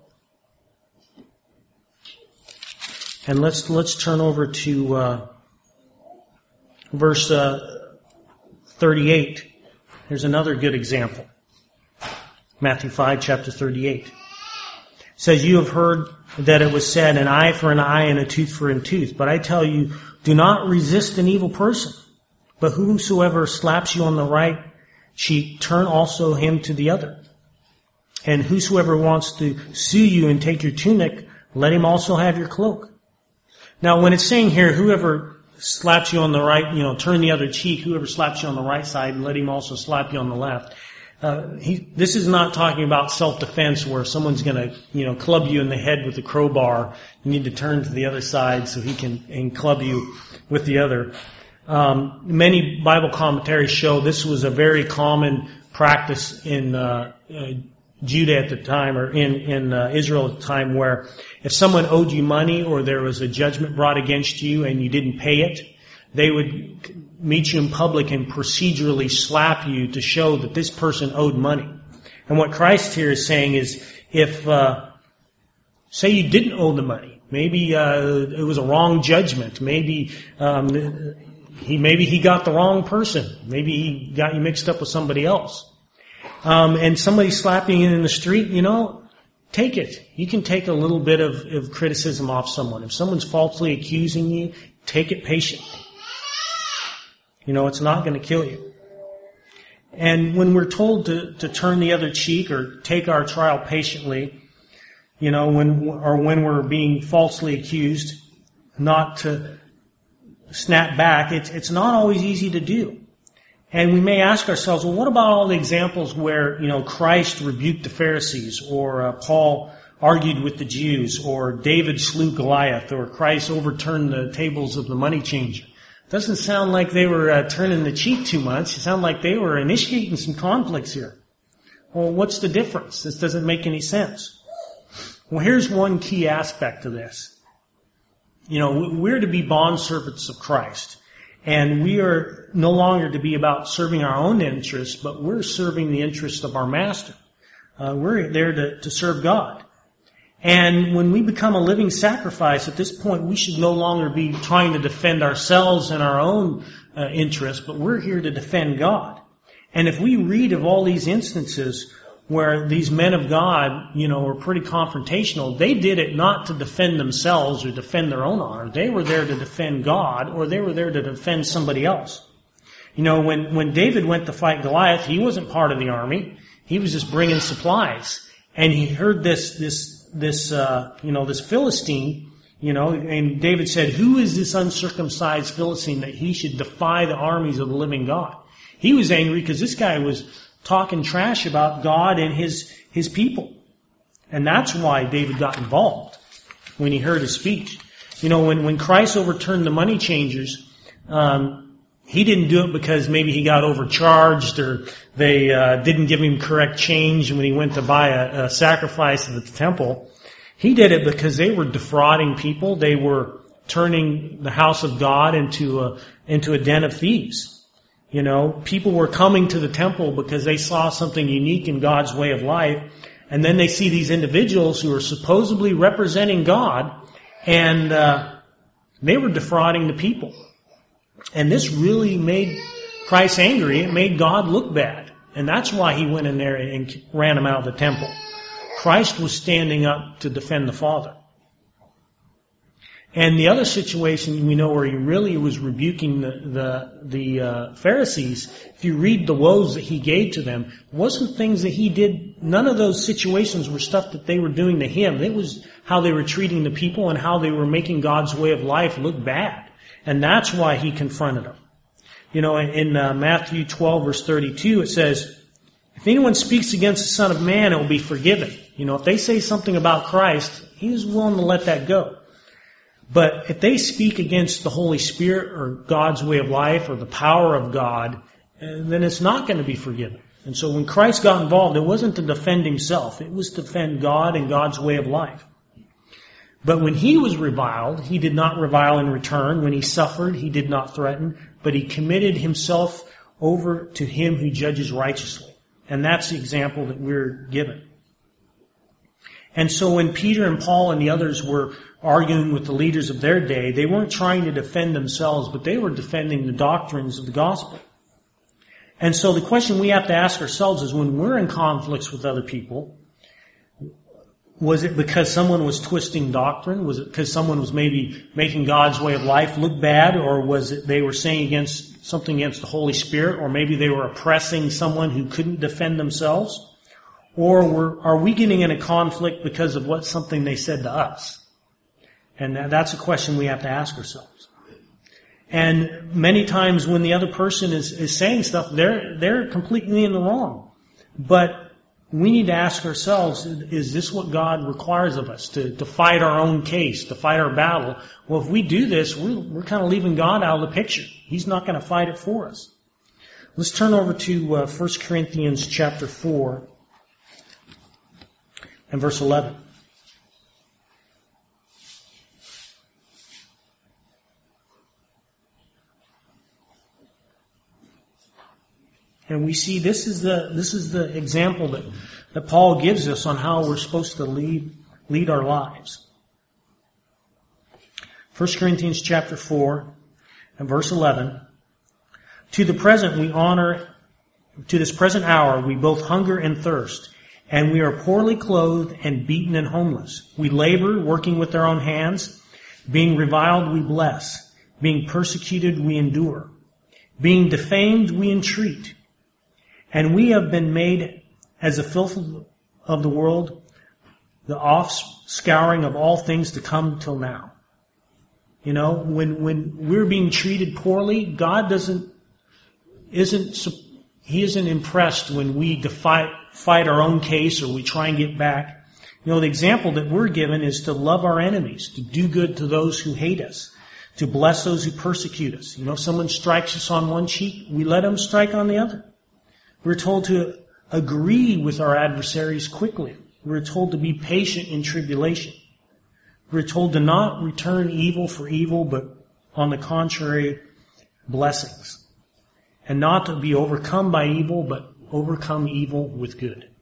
And let's turn over to verse 38. Here's another good example. Matthew 5, chapter 38. It says, you have heard that it was said, an eye for an eye and a tooth for a tooth. But I tell you, do not resist an evil person. But whosoever slaps you on the right cheek, turn also him to the other. And whosoever wants to sue you and take your tunic, let him also have your cloak. Now, when it's saying here, whoever slaps you on the right, turn the other cheek, whoever slaps you on the right side, and let him also slap you on the left. This is not talking about self-defense where someone's going to, club you in the head with a crowbar. You need to turn to the other side so he can club you with the other. Many Bible commentaries show this was a very common practice in Judah at the time, or in Israel at the time, where if someone owed you money or there was a judgment brought against you and you didn't pay it, they would meet you in public and procedurally slap you to show that this person owed money. And what Christ here is saying is, if say you didn't owe the money, maybe it was a wrong judgment, maybe he got the wrong person, maybe he got you mixed up with somebody else. And somebody slapping you in the street, take it. You can take a little bit of criticism off someone. If someone's falsely accusing you, take it patiently. It's not going to kill you. And when we're told to turn the other cheek or take our trial patiently, when we're being falsely accused, not to snap back, it's not always easy to do. And we may ask ourselves, well, what about all the examples where, Christ rebuked the Pharisees, or Paul argued with the Jews, or David slew Goliath, or Christ overturned the tables of the money changer? Doesn't sound like they were turning the cheek too much. It sounded like they were initiating some conflicts here. Well, what's the difference? This doesn't make any sense. Well, here's one key aspect to this. We're to be bondservants of Christ. And we are no longer to be about serving our own interests, but we're serving the interests of our Master. We're there to serve God. And when we become a living sacrifice, at this point, we should no longer be trying to defend ourselves and our own interests, but we're here to defend God. And if we read of all these instances where these men of God, were pretty confrontational. They did it not to defend themselves or defend their own honor. They were there to defend God, or they were there to defend somebody else. When David went to fight Goliath, he wasn't part of the army. He was just bringing supplies. And he heard this Philistine, and David said, "Who is this uncircumcised Philistine that he should defy the armies of the living God?" He was angry because this guy was talking trash about God and his people. And that's why David got involved when he heard his speech. When Christ overturned the money changers, he didn't do it because maybe he got overcharged or they didn't give him correct change when he went to buy a sacrifice at the temple. He did it because they were defrauding people. They were turning the house of God into a den of thieves. People were coming to the temple because they saw something unique in God's way of life, and then they see these individuals who are supposedly representing God, and they were defrauding the people. And this really made Christ angry. It made God look bad. And that's why he went in there and ran them out of the temple. Christ was standing up to defend the Father. And the other situation we know where he really was rebuking the Pharisees, if you read the woes that he gave to them, wasn't things that he did. None of those situations were stuff that they were doing to him. It was how they were treating the people and how they were making God's way of life look bad. And that's why he confronted them. In Matthew 12 verse 32 it says, "If anyone speaks against the Son of Man, it will be forgiven." If they say something about Christ, he's willing to let that go. But if they speak against the Holy Spirit or God's way of life or the power of God, then it's not going to be forgiven. And so when Christ got involved, it wasn't to defend himself. It was to defend God and God's way of life. But when he was reviled, he did not revile in return. When he suffered, he did not threaten, but he committed himself over to him who judges righteously. And that's the example that we're given. And so when Peter and Paul and the others were arguing with the leaders of their day, they weren't trying to defend themselves, but they were defending the doctrines of the gospel. And so the question we have to ask ourselves is, when we're in conflicts with other people, was it because someone was twisting doctrine? Was it because someone was maybe making God's way of life look bad? Or was it they were saying something against the Holy Spirit? Or maybe they were oppressing someone who couldn't defend themselves? Or are we getting in a conflict because of something they said to us? And that's a question we have to ask ourselves. And many times when the other person is saying stuff, they're completely in the wrong. But we need to ask ourselves, is this what God requires of us? To fight our own case, to fight our battle? Well, if we do this, we're kind of leaving God out of the picture. He's not going to fight it for us. Let's turn over to 1 Corinthians chapter 4 and verse 11. And we see this is the example that Paul gives us on how we're supposed to lead our lives. 1 Corinthians chapter 4 and verse 11. To this present hour we both hunger and thirst, and we are poorly clothed and beaten and homeless. We labor, working with our own hands. Being reviled, we bless. Being persecuted, we endure. Being defamed, we entreat. And we have been made as the filth of the world, the offscouring of all things to come till now. When we're being treated poorly, God isn't impressed when we fight our own case or we try and get back. The example that we're given is to love our enemies, to do good to those who hate us, to bless those who persecute us. If someone strikes us on one cheek, we let them strike on the other. We're told to agree with our adversaries quickly. We're told to be patient in tribulation. We're told to not return evil for evil, but on the contrary, blessings. And not to be overcome by evil, but overcome evil with good.